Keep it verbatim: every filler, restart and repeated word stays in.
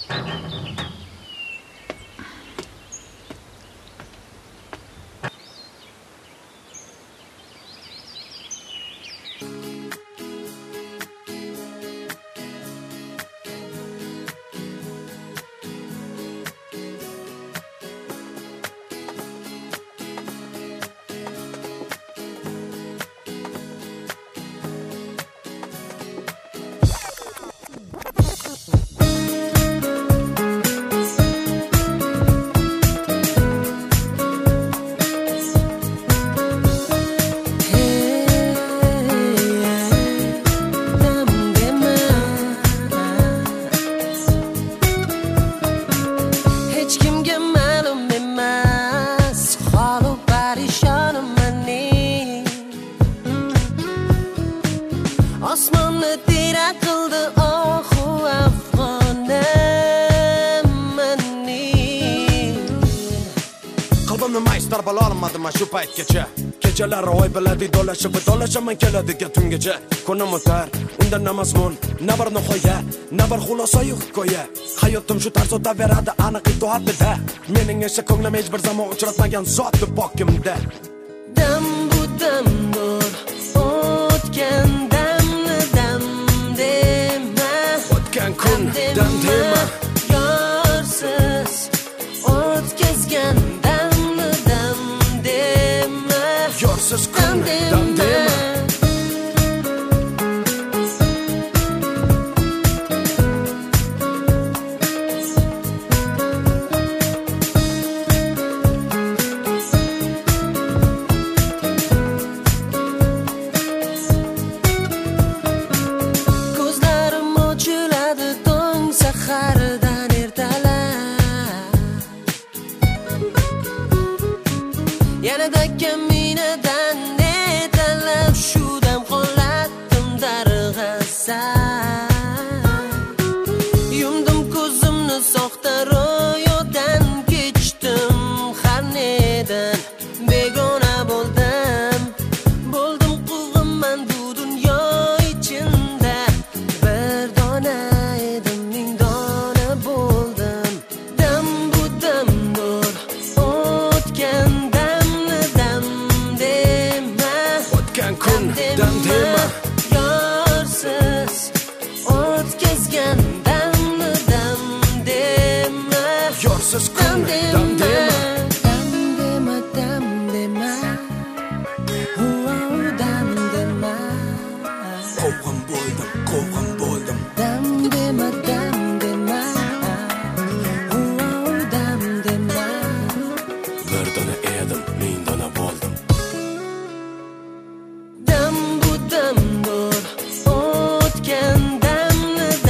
Osmonni tira qildi ohu afg'onim mening. Qalbimni maystar bo'la olmadim shu paytgacha. Kechalar oy biladi do'lashib do'lashaman keladigan tungacha. Kunim o'tar, unda na mazmun, na bir nihoya, na bir xulosa-yu hikoya. Hayotim shu tarz o'taveradi aniq itoatida. Mening esa ko'nglim hech bir zamon uchratmagan zotni pokimda. Dam bu damdur o'tgan kun dam dema yorsiz o'tkazgan damni dam dema yorsiz kun dam dema sahardan ertalab yanada kaminadan netalab shu dam qo'lladim darg'azab yumdim ko'zimni soxta ro'yodan kechdim har nedan begona bo'ldim bo'ldim quvg'inman bu dunyo ichinda bir dona kun dam dema yorsiz o'tkazgan damni dam dema yorsiz kun dam